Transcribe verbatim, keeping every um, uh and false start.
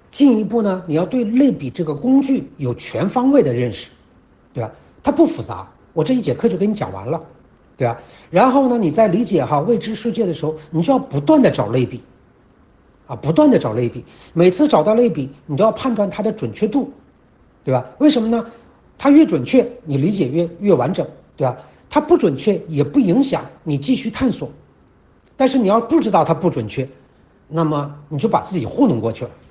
进一步呢，你要对类比这个工具有全方位的认识，对吧？它不复杂，我这一节课就给你讲完了，对吧？然后呢，你在理解哈未知世界的时候，你就要不断的找类比，啊，不断的找类比，每次找到类比，你都要判断它的准确度，对吧？为什么呢？它越准确，你理解越越完整，对吧？它不准确也不影响你继续探索，但是你要不知道它不准确，那么你就把自己糊弄过去了。